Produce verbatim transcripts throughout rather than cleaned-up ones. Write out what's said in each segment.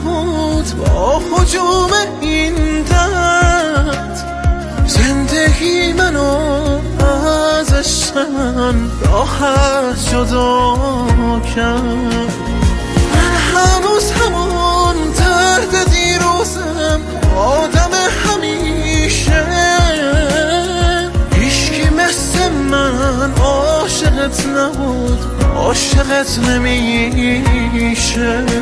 نبود با حجوم این درد، زندگی منو ازش من راحت جدا کرد. من هنوز همون درد دیروزم، آدم همیشه، هیچکی مثل من عاشقت نبود، عاشقت نمیشه.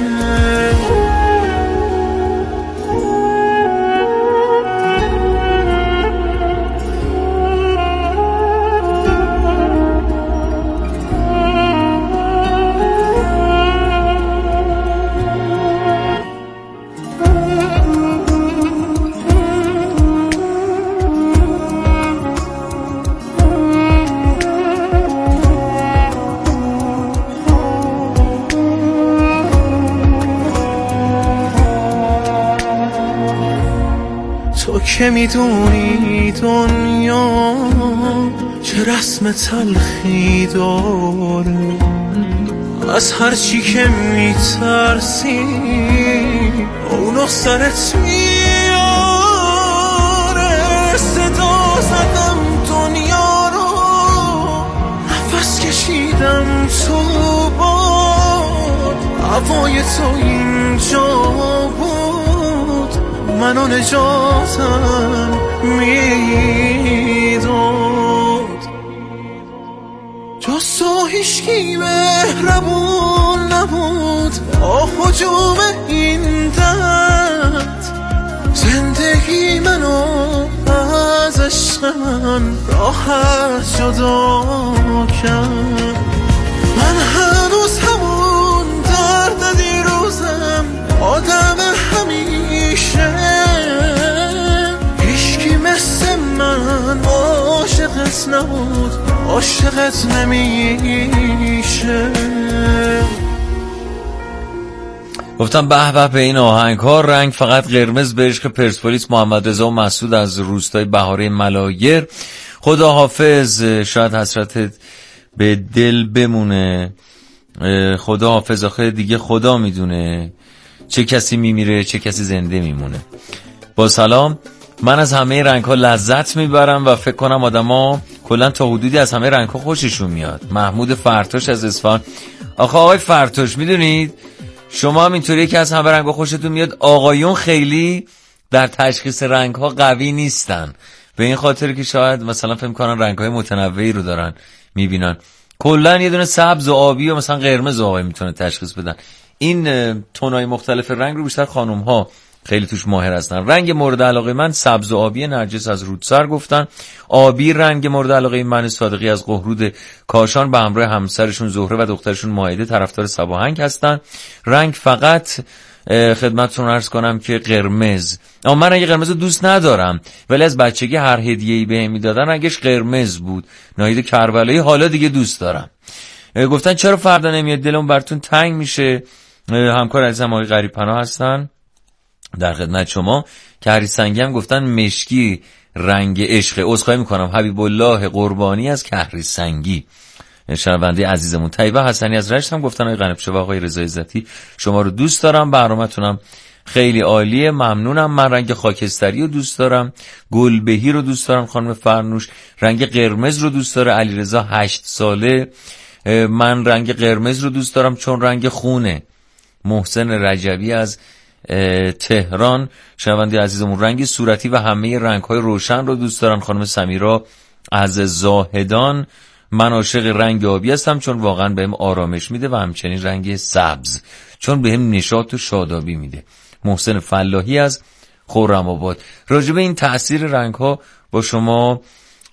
تو که میدونی دنیا چه رسم تلخی داره، از هر چی که میترسی اونو سرت میاره. صدا زدم دنیا رو، نفس کشیدم تو باد، هوای تو اینجا بود، منو نجاتم میداد. جز تو هیچکی مهربون نبود با حجوم این درد، زندگی منو از عشق من راحت جدا کرد. من هنوز همون درد دیروزم، آدم همیشه، هیچکی مثل من عاشقت نبود، عاشقت نمیشه. گفتم به به به این آهنگ ها. رنگ فقط قرمز به عشق پرسپولیس، محمد رضا و مسعود از روستای بهاره ملایر. خدا حافظ، شاید حسرتت به دل بمونه. خدا حافظ، آخه دیگه خدا میدونه چه کسی میمیره چه کسی زنده میمونه. با سلام، من از همه رنگ ها لذت میبرم و فکر کنم آدم ها کلن تا حدودی از همه رنگ ها خوششون میاد. محمود فرتوش از اصفهان. آخه آقای فرتوش، میدونید شما هم اینطوریه که از همه رنگ ها خوشتون میاد، آقایون خیلی در تشخیص رنگ ها قوی نیستن، به این خاطر که شاید مثلا فهم کنن رنگ های متنوعی رو دارن میبینن. کلن یه دونه سبز و آبی و مثلا قرمز آقای میتونه تشخیص بدن. این تونای مختلف رنگ رو بیشتر خانم ها خیلی توش ماهر هستن. رنگ مورد علاقه من سبز و آبی، نرجس از رودسر گفتن. آبی رنگ مورد علاقه من، صادقی از قهرود کاشان به همراه همسرشون زهره و دخترشون مائده طرفدار سباهنگ هستن. رنگ فقط خدمتتون عرض کنم که قرمز. اما من رنگ قرمز رو دوست ندارم، ولی از بچگی هر هدیه‌ای بهم میدادن رنگش قرمز بود. ناهید کربلایی حالا دیگه دوست دارم. گفتن چرا فردا نمیاد، دلم براتون تنگ میشه. همکار عزیزم آقای غریب پناه هستن در خدمت شما. که هری سنگی هم گفتن مشکی رنگ عشق. عذرخواهی میکنم، حبیب الله قربانی از کهری سنگی، شنونده عزیزمون. طیبه حسنی از رشت هم گفتن آقای قنفشه و آقای رضا عزتی شما رو دوست دارم، برنامه‌تونم خیلی عالیه، ممنونم. من رنگ خاکستری رو دوست دارم. گلبهی رو دوست دارم. خانم فرنوش رنگ قرمز رو دوست داره. علیرضا هشت ساله من رنگ قرمز رو دوست دارم چون رنگ خونه. محسن رجبی از تهران شنونده عزیزمون رنگ صورتی و همه رنگ‌های روشن رو دوست دارن. خانم سمیرا از زاهدان من عاشق رنگ آبی هستم چون واقعا بهم آرامش میده و همچنین رنگ سبز چون بهم نشاط و شادابی میده. محسن فلاحی از خرم‌آباد. راجع به این تأثیر رنگ‌ها با شما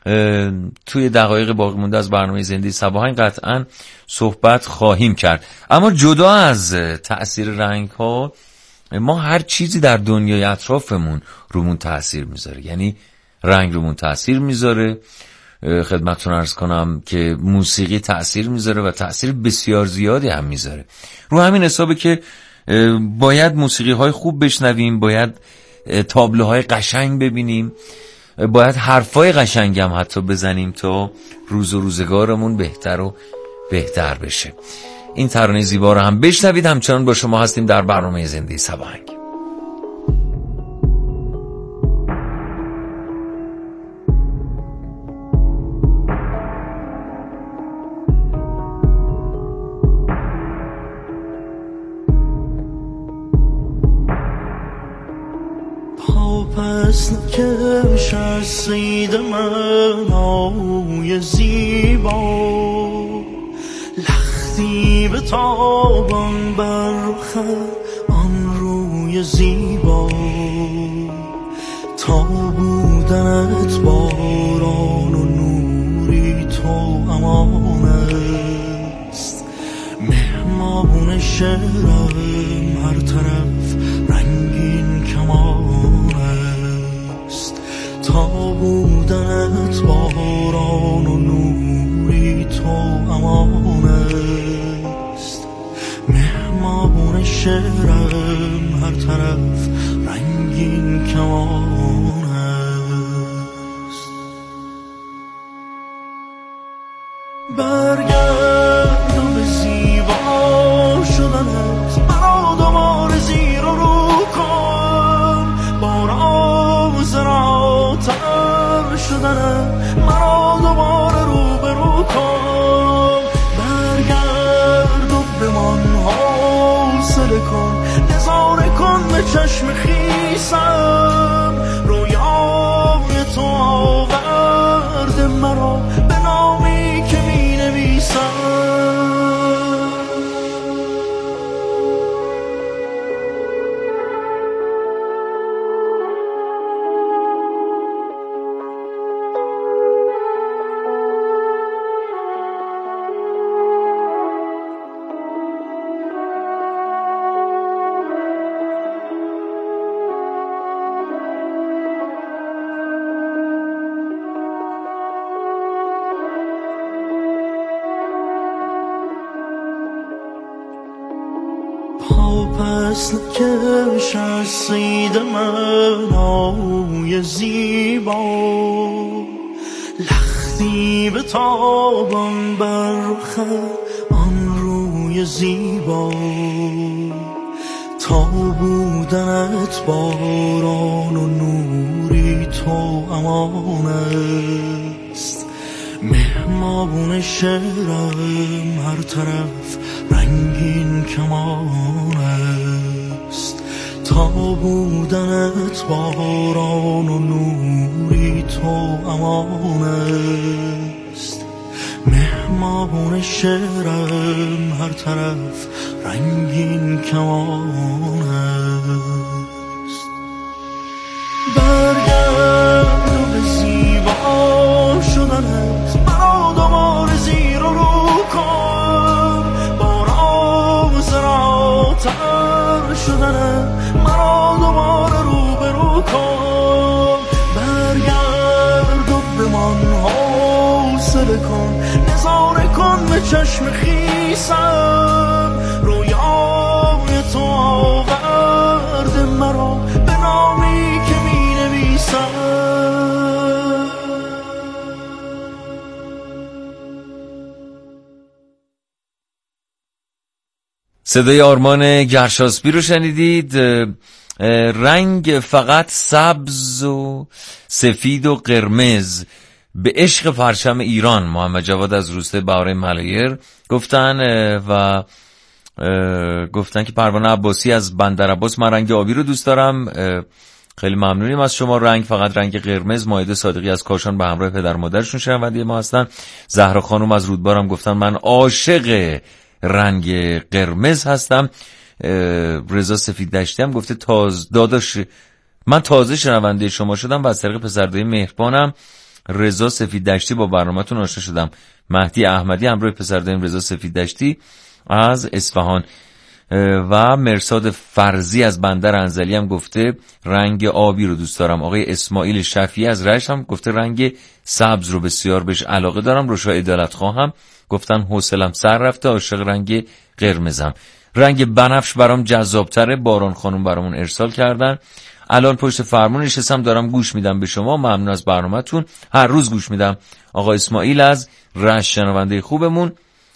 توی دقایق باقی مونده از برنامه زنده سباهنگ قطعاً صحبت خواهیم کرد. اما جدا از تأثیر رنگ‌ها، ما هر چیزی در دنیای اطرافمون رومون تأثیر میذاره. یعنی رنگ رومون تأثیر میذاره. خدمتتون عرض کنم که موسیقی تأثیر میذاره و تأثیر بسیار زیادی هم میذاره. رو همین حسابه که باید موسیقی های خوب بشنویم، باید تابلوهای قشنگ ببینیم، باید حرفای قشنگ هم حتی بزنیم تا روز و روزگارمون بهتر و بهتر بشه. این ترانه زیبا رو هم بشنوید. همچنان با شما هستیم در برنامه زندگی سباهنگ. پس نکش از سید من آوی زیبا، لختی به تابان بر رخ آن روی زیبا، تا بودنت باران و نوری تو امان است. مهمان شعرم هر طرف رنگین کمان است، تا بودنت باران و نوری تو امان است. مهمان شعرم هر طرف رنگین کمان است. برگرد و به زیبا شدنت مرا دوباره زیر و رو کن، باراز راتر شدنت مرا دوباره رو به رو کن. برگرد و بمان حوصله کن، نظاره کن به چشم خیسم، رویای تو آورده مرا به نامی که می نویسم. پس نکش از سید من آوی زیبا، لختی به تابان بر رخ آن روی زیبا، تا بودنت باران و نوری تو امان است. مهمان شعرم هر طرف رنگین کمان است، تا بودنت باران و نوری تو امان است. مهمان شعرم هر طرف رنگین کمان است. برگرد و به زیبا شدنت مرا دوباره زیر و رو کن، باراز راتر شدنت مرا دوباره رو به رو کن. برگرد و بمان حوصله کن، نظاره کن به چشم خیسم، رویای تو آورده مرا به نامی که می نویسم. صدای آرمان گرشاسبی رو شنیدید. رنگ فقط سبز و سفید و قرمز به عشق پرچم ایران. محمد جواد از روستای بهاره ملایر گفتن و گفتن که پروانه عباسی از بندر عباس، من رنگ آبی رو دوست دارم. خیلی ممنونیم از شما. رنگ فقط رنگ قرمز. مایده صادقی از کاشان به همراه پدر و مادرشون شنونده ما هستن. زهرا خانم از رودبارم گفتن من عاشق رنگ قرمز هستم. رضا سفید دشتی هم گفته تاز داداش من تازه شنونده شما شدم و از طریق پسردوی مهربانم رضا سفید دشتی با برنامه‌تون آشنا شدم. مهدی احمدی همراه پسردویم رضا سفید دشتی از اصفهان و مرساد فرزی از بندر انزلی هم گفته رنگ آبی رو دوست دارم. آقای اسماعیل شفیعی از رشت هم گفته رنگ سبز رو بسیار بهش علاقه دارم. روشا عدالت خواهم گفتن حوصله‌ام سر رفته، عاشق رنگ قرمزم. رنگ بنفش برام جذاب‌تره. باران خانم برامون ارسال کردن. الان پشت فرمون نشستم دارم گوش میدم به شما. ممنون از برنامه‌تون، هر روز گوش میدم. آقا اسماعیل از رشت شنونده خوبمون.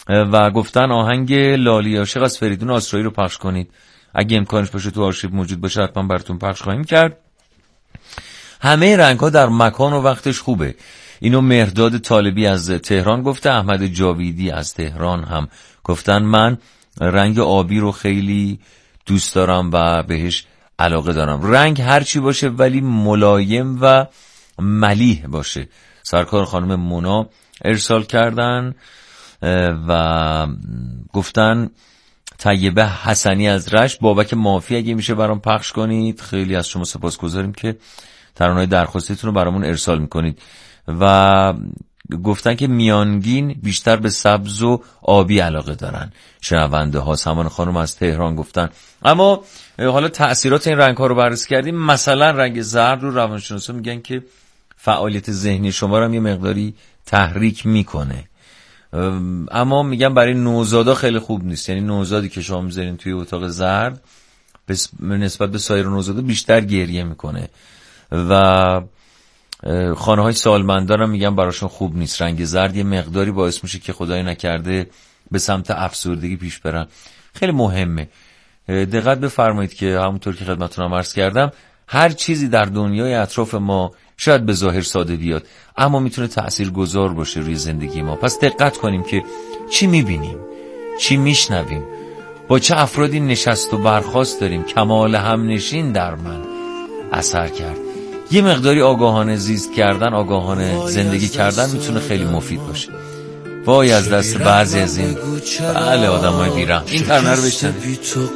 و گفتن آهنگ لالی عاشق از فریدون آسرایی رو پخش کنید، اگه امکانش باشه تو آرشیو موجود باشه حتما براتون پخش خواهیم کرد. همه رنگ ها در مکان و وقتش خوبه. اینو مهرداد طالبی از تهران گفته. احمد جاویدی از تهران هم گفتن من رنگ آبی رو خیلی دوست دارم و بهش علاقه دارم. رنگ هرچی باشه ولی ملایم و ملیح باشه. سرکار خانم مونا ارسال کردن و گفتن طیبه حسنی از رشت، بابک مافی اگه میشه برام پخش کنید. خیلی از شما سپاسگزاریم که ترانه‌های درخواستیتون رو برامون ارسال میکنید. و گفتن که میانگین بیشتر به سبز و آبی علاقه دارن شنونده ها. سمان خانم از تهران گفتن. اما حالا تأثیرات این رنگ ها رو بررسی کردیم. مثلا رنگ زرد رو روانشناسا میگن که فعالیت ذهنی شما رو هم یه مقداری تحریک میکنه، اما میگن برای نوزادا خیلی خوب نیست. یعنی نوزادی که شما میذارین توی اتاق زرد نسبت به سایر نوزادا بیشتر گریه میکنه و خانه های سالمندان هم میگن براشون خوب نیست. رنگ زرد یه مقداری باعث میشه که خدای نکرده به سمت افسردگی پیش برن. خیلی مهمه دقت بفرمایید که همونطور که خدمتتون هم عرض کردم هر چیزی در دنیای اطراف ما شاید به ظاهر ساده بیاد اما میتونه تأثیرگذار باشه روی زندگی ما. پس دقت کنیم که چی میبینیم، چی میشنویم، با چه افرادی نشست و برخاست داریم. کمال همنشین در من اثر کرد. یه مقداری آگاهانه زیست کردن، آگاهانه زندگی کردن میتونه خیلی مفید باشه. وای از دست بعضی از این بله آدم های بیرم. این ترانه رو بشنوید.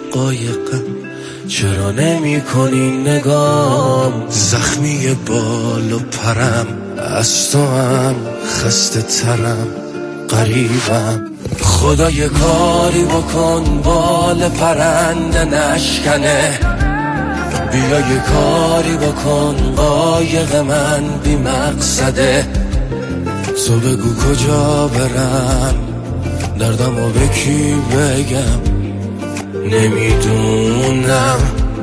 چرا نمی کنی نگام، زخمی بال و پرم، از تو هم خسته ترم، قریبم. خدا یه کاری بکن بال پرنده نشکنه، بیا یه کاری بکن قایق من بی مقصده. تو بگو کجا برم، دردمو به کی بگم، نمیدونم.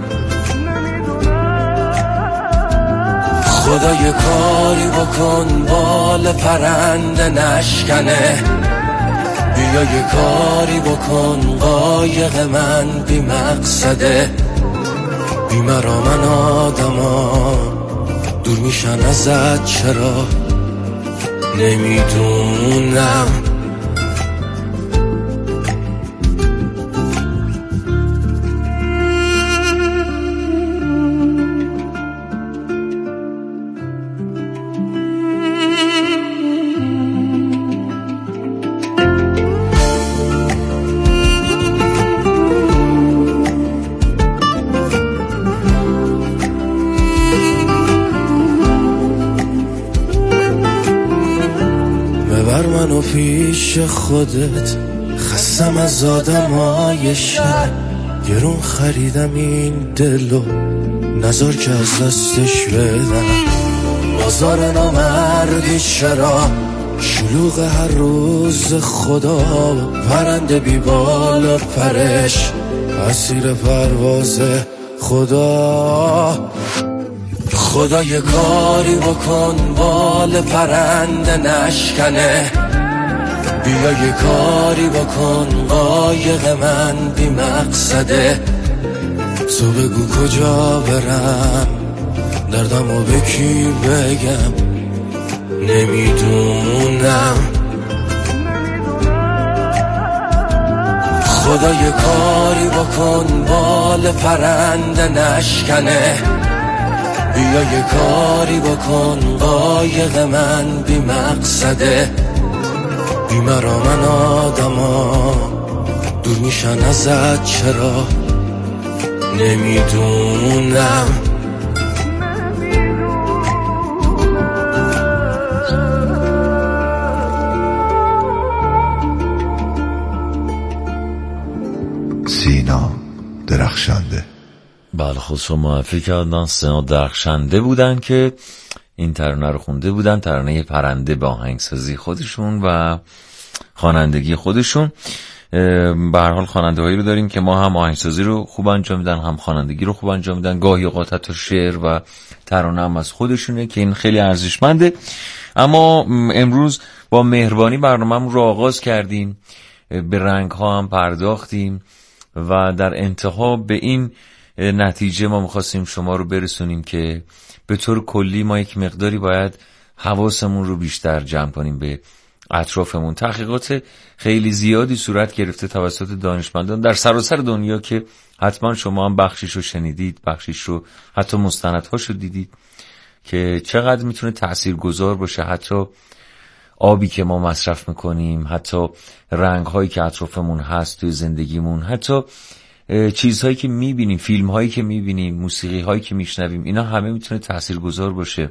خدا یه کاری بکن بال پرنده نشکنه، بیا یه کاری بکن قایق من بی مقصده. بی مرا من آدما دور میشن ازت، چرا نمیدونم. منو پیش خودت، خستم از آدمای شهر، گرون خریدم این دلو، نذار که از دستش بدم. بازار نامردی چرا شلوغ هر روز، خدا پرنده بی بال و پرش، اسیر پرواز خدا. خدا یه کاری بکن بال پرنده نشکنه، بیا یه کاری بکن قایق من بی مقصده. تو بگو کجا برم، دردمو به کی بگم، نمیدونم. خدا یه کاری بکن بال پرنده نشکنه، بیا یه کاری بکن قایق من بی مقصده. بی مرا من آدما دور میشن ازت، چرا نمیدونم. سینا درخشنده. بله خودشون معرفی کردن. سینا درخشنده بودن که این ترانه رو خونده بودن. ترانه پرنده با آهنگسازی خودشون و خوانندگی خودشون. به هر حال خواننده‌هایی رو داریم که ما هم آهنگسازی رو خوب انجام میدن، هم خوانندگی رو خوب انجام میدن. گاهی اوقات حتی شعر و ترانه هم از خودشونه که این خیلی ارزشمنده. اما امروز با مهربانی برنامه‌مون رو آغاز کردیم به رنگ ها هم پرداختیم و در انتها به این نتیجه ما میخواستیم شما رو برسونیم که به طور کلی ما یک مقداری باید حواسمون رو بیشتر جمع کنیم به اطرافمون. تحقیقات خیلی زیادی صورت گرفته توسط دانشمندان در سراسر دنیا که حتما شما هم بخشیش رو شنیدید، بخشیش رو حتی مستندهاش رو دیدید که چقدر میتونه تاثیرگذار باشه. حتی آبی که ما مصرف میکنیم، حتی رنگ‌هایی که اطرافمون هست توی زندگیمون، حتی چیزهایی که میبینیم، فیلم‌هایی که میبینیم، موسیقی‌هایی که میشنویم، اینا همه میتونه تاثیرگذار باشه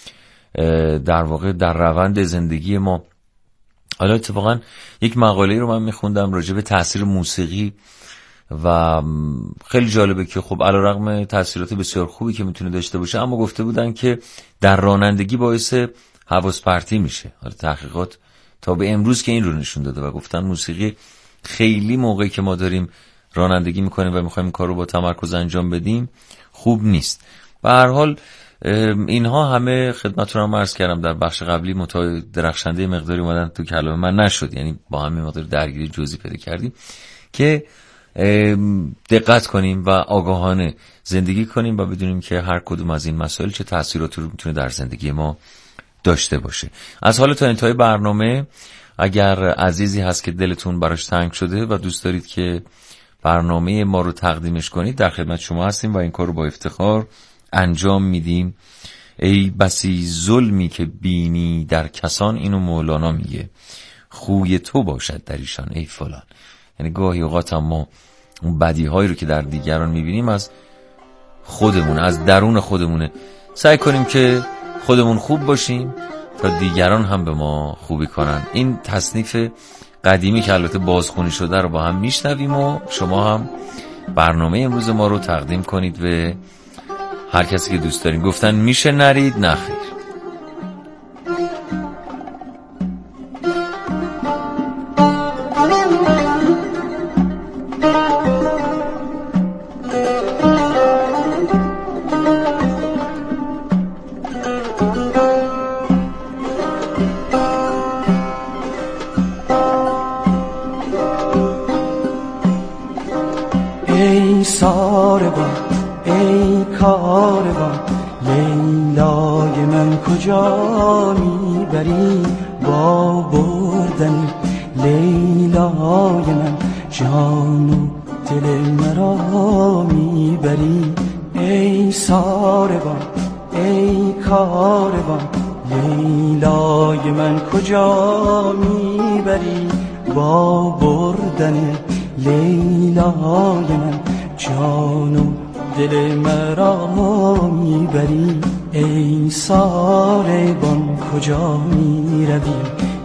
در واقع در روند زندگی ما. حالا اتفاقا یک مقاله رو من میخوندم راجع به تاثیر موسیقی و خیلی جالبه که خب علیرغم تاثیرات بسیار خوبی که میتونه داشته باشه، اما گفته بودن که در رانندگی باعث حواس پرتی میشه. حالا تحقیقات تا به امروز که این رو نشون داده و گفتن موسیقی خیلی موقعی که ما داریم رانندگی میکنیم و میخوایم کار رو با تمرکز انجام بدیم خوب نیست. به هر حال اینها همه خدمتتون هم عرض کردم در بخش قبلی متا درخشنده مقداری اومدن تو کلام من نشد، یعنی با همه مقدار درگیری جزئی پیدا کردیم که دقت کنیم و آگاهانه زندگی کنیم و بدونیم که هر کدوم از این مسائل چه تأثیراتی رو میتونه در زندگی ما داشته باشه. از حالا تا انتهای برنامه اگر عزیزی هست که دلتون براش تنگ شده و دوست دارید که برنامه ما رو تقدیمش کنید، در خدمت شما هستیم و این کار رو با افتخار انجام میدیم. ای بسی ظلمی که بینی در کسان، اینو مولانا میگه، خوی تو باشد در ایشان ای فلان. یعنی گاهی اوقات هم ما اون بدیهایی رو که در دیگران میبینیم از خودمون، از درون خودمونه. سعی کنیم که خودمون خوب باشیم تا دیگران هم به ما خوبی کنن. این تصنیف قدیمی که البته بازخوانی شده رو با هم میشنویم و شما هم برنامه امروز ما رو تقدیم کنید به هر کسی که دوست دارین. گفتن میشه نرید، نخیر. ای ساربان ای کاروان، لیلای من کجا میبری؟ با بردن لیلای من جان و دل مرا میبری. ای ساربان ای کاروان، لیلای من کجا میبری؟ با بردن لیلای من جان و دل مرا میبری. ای ساربان کجا میروی؟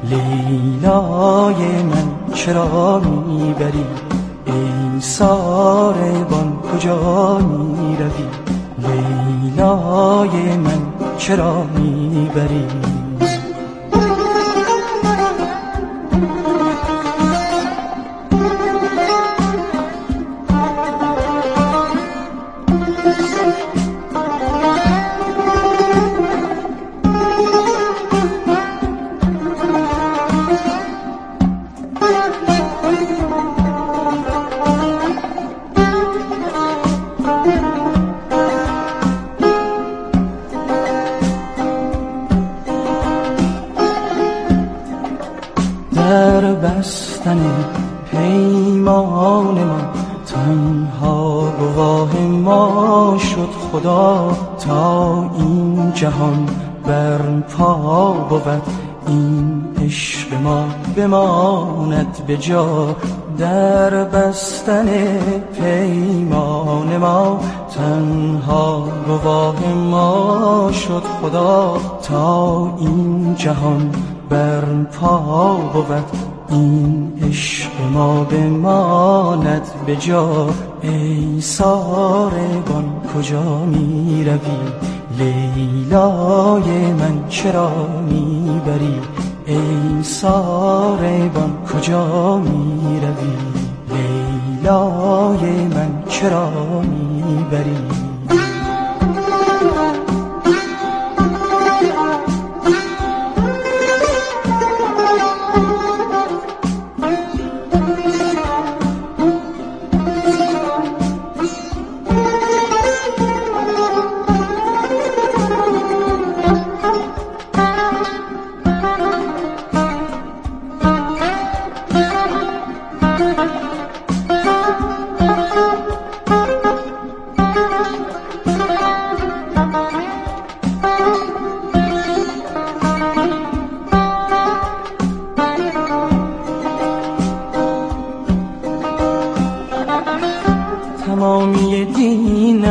لیلای من چرا میبری؟ ای ساربان کجا میروی؟ لیلای من چرا میبری؟ در بستن پیمان ما تنها گواه ما شد خدا، تا این جهان برپا بود این عشق ما بماند به جا. در بستن پیمان ما تنها گواه ما شد خدا، تا این جهان برپا بود این عشق ما بماند به جا. ای ساربان کجا می روی؟ لیلای من چرا میبری؟ ای ساربان کجا می روی؟ لیلای من چرا میبری؟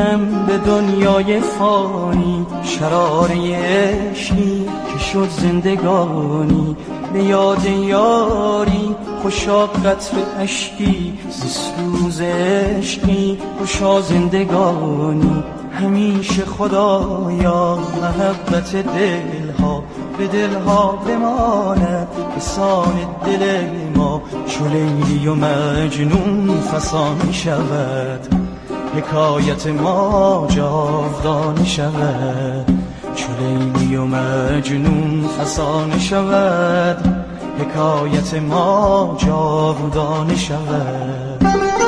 رسیدم به دنیای فانی، شراره عشقی که شد زندگانی. به یاد یاری خوشا قطر اشکی، زیست روز عشقی خوشا زندگانی. همیشه خدایا محبت دلها به دلها بماند، به سان دل ما چو لیلی و مجنون فسانه شود. حکایت ما جاودانه شود، چو لیلی و مجنون فسانه شود. حکایت ما جاودانه شود.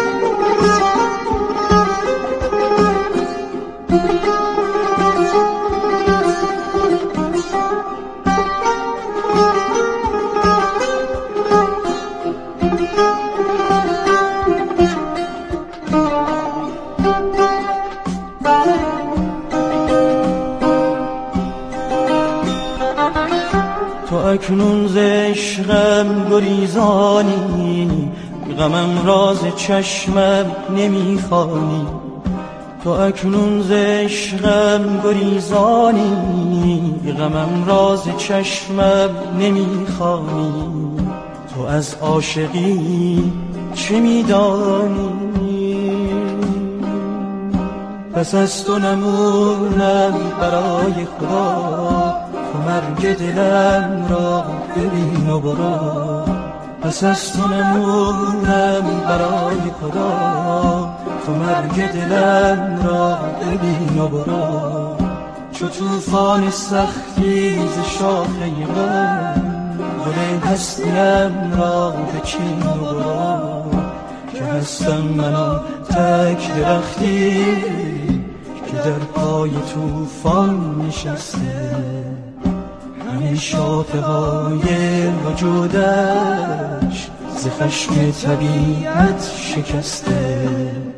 تو اکنون ز عشقم گریزانی، غمم راز چشمم نمیخوانی. تو اکنون ز عشقم گریزانی، غمم راز چشمم نمیخوانی. تو از عاشقی چه میدانی؟ پس از تو نمونم برای خدا، تو مرگ دلم را ببین و برو. پس از تو نمونم برای خدا، تو مرگ دلم را ببین و برو. چو طوفان سختی ز شاخه من، گل هستیم را بچین و برو. که هستم من آن تک درختی که در پای طوفان نشسته، همه شاخه‌های وجودش ز خشم طبیعت شکسته.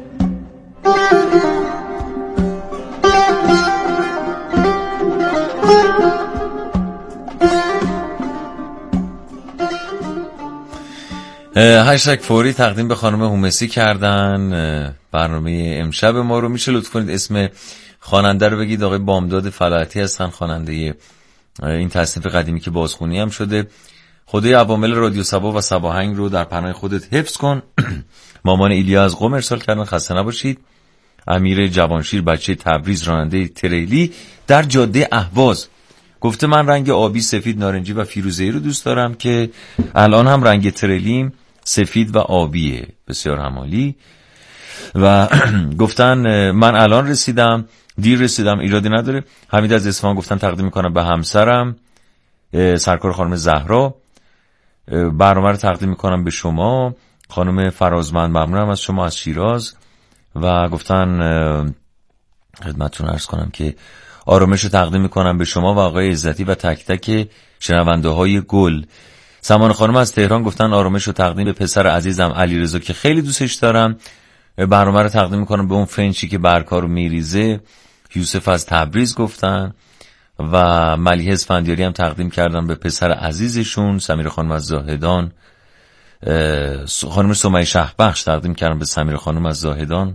هشتگ فوری تقدیم به خانم هومسی کردن. برنامه امشب ما رو میشه لطف کنید اسم خواننده رو بگید؟ آقای بامداد فلاحتی هستن، خواننده این تصنیف قدیمی که بازخونی هم شده. خدای عوامل رادیو صبا و صباهنگ رو در پناه خودت حفظ کن. مامان ایلیا از قم ارسال کردن، خسته نباشید. امیر جوانشیر بچه تبریز راننده تریلی در جاده اهواز گفته من رنگ آبی، سفید، نارنجی و فیروزه‌ای رو دوست دارم که الان هم رنگ تریلیم سفید و آبیه. بسیار همالی. و گفتن من الان رسیدم، دیر رسیدم، ایرادی نداره. حمید از اصفهان گفتن تقدیم میکنم به همسرم سرکار خانم زهرا. برنامه رو تقدیم میکنم به شما خانم فرازمند، ممنونم از شما از شیراز. و گفتن خدمتتون عرض کنم که آرامش رو تقدیم میکنم به شما و آقای عزتی و تک تک شنونده های گل. سمان خانم از تهران گفتن آرامش رو تقدیم به پسر عزیزم علیرضا که خیلی دوستش دارم. برنامه رو تقدیم میکنم به اون فنچی که برکارو میریزه. یوسف از تبریز گفتن و ملیحه اسفندیاری هم تقدیم کردن به پسر عزیزشون. سمیر خانم از زاهدان، خانم سمیه شهبخش تقدیم کردن به سمیر خانم از زاهدان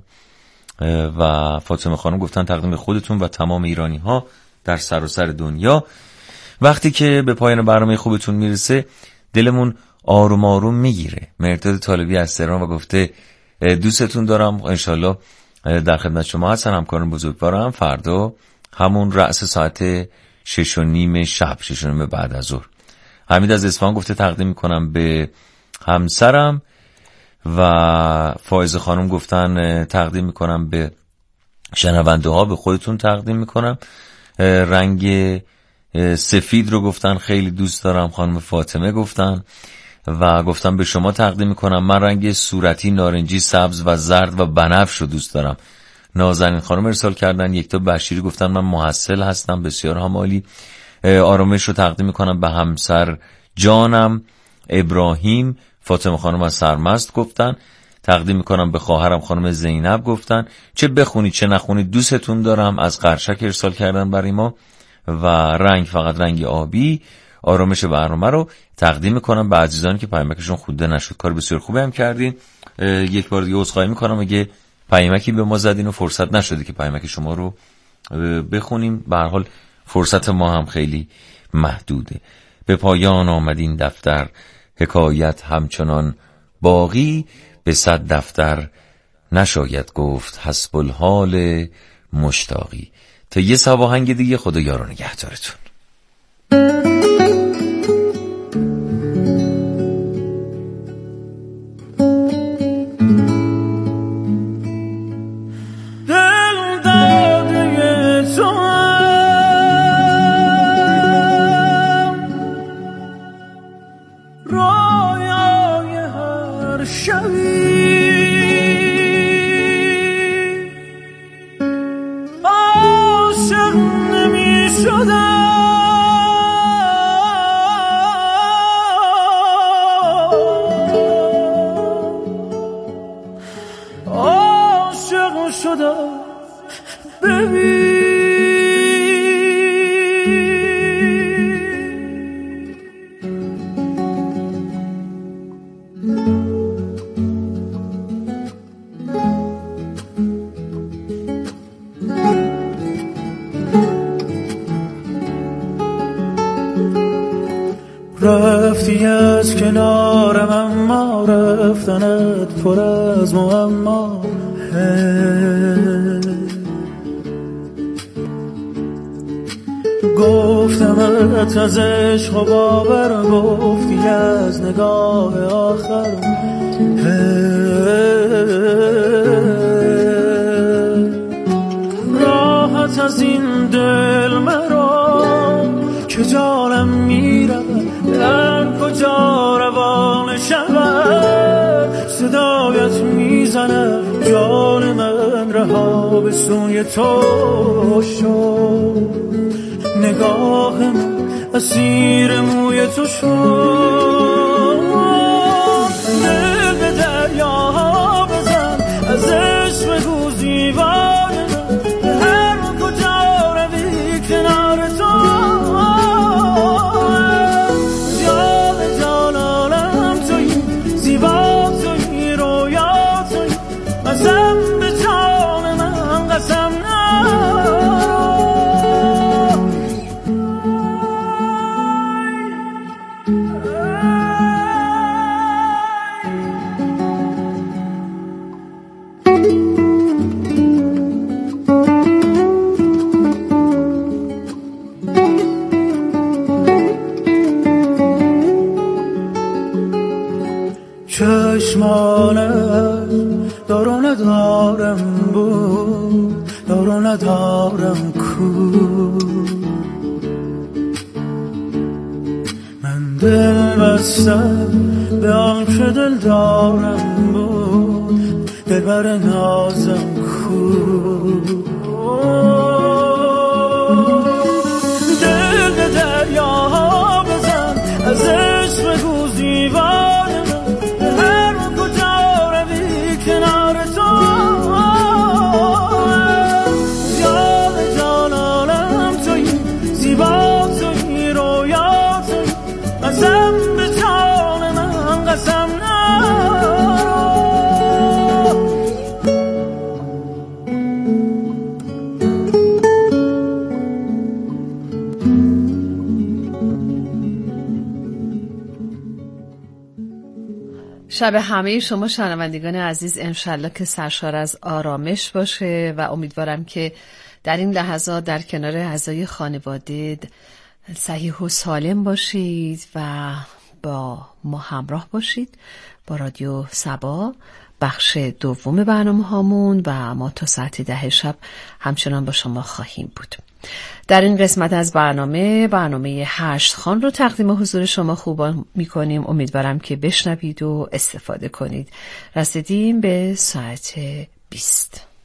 و فاطمه خانم گفتن تقدیم به خودتون و تمام ایرانی ها در سراسر دنیا. وقتی که به پایان برنامه خوبتون میرسه دلمون آروم آروم میگیره. مرداد طالبی از تهران و گفته دوستتون دارم، انشالله در خدمت شما هستن همکاران بزرگوارم. فردا همون رأس ساعت شش و نیم شب، شش و نیم بعد از ظهر. حمید از اصفهان گفته تقدیم میکنم به همسرم و فائزه خانم گفتن تقدیم میکنم به شنونده ها، به خودتون تقدیم میکنم. رنگ سفید رو گفتن خیلی دوست دارم، خانم فاطمه گفتن و گفتم به شما تقدیم میکنم من رنگ صورتی، نارنجی، سبز و زرد و بنفش رو دوست دارم. نازنین خانم ارسال کردن. یکتا بشیری گفتن من محصل هستم، بسیار همالی. آرامش رو تقدیم میکنم به همسر جانم ابراهیم. فاطمه خانم از سرمست گفتن تقدیم میکنم به خواهرم خانم زینب گفتن چه بخونید چه نخونید دوستتون دارم. از قرشک ارسال کردن برای ما و رنگ فقط رنگ آبی. آرامش برنامه رو تقدیم میکنم به عزیزانی که پیامکشون خونده نشد. کار بسیار خوبی هم کردین. یک بار دیگه عذرخواهی میکنم اگه پیامکی به ما زدین و فرصت نشده که پیامک شما رو بخونیم. به هر حال فرصت ما هم خیلی محدوده. به پایان آمد این دفتر، حکایت همچنان باقی، به صد دفتر نشاید گفت حسب الحال مشتاقی. تا یه سواهنگ دیگه، خدا یار و نگهدارتون. رفتی از کنارم اما رفتنت پر از معما. گفتمت از عشق و باور، گفتی از نگاه آخر. راحت از این دل مرا که جانم میره، در کجا روان شود صدایت میزنه. جان من رها به سوی تو شد، نگاه من اسیر موی تو شد. دل به دریا بزن، از عشق بگو زیبای من، به هر کجا روی کنار تو. قسم به جان من، قسم چشمانه دارو ندارم بود، دارو ندارم کو. من دل بستم به آن که دل دارم بود، دل بر نازم کو. دل به دریا بزن، از عشق بگو زیبای من، به هر کجا روی کنار تو. یاد جان عالم تویی، زیبا تویی، رویا تویی. قسم به جان من، قسم نه. شب همه شما شنوندگان عزیز انشالله که سرشار از آرامش باشه و امیدوارم که در این لحظات در کنار اعضای خانواده صحیح و سالم باشید و با ما همراه باشید با رادیو صبا بخش دوم برنامه هامون و ما تا ساعت ده شب همچنان با شما خواهیم بود. در این قسمت از برنامه برنامه هشت خان رو تقدیم حضور شما خوبان میکنیم. امیدوارم که بشنوید و استفاده کنید. رسیدیم به ساعت بیست.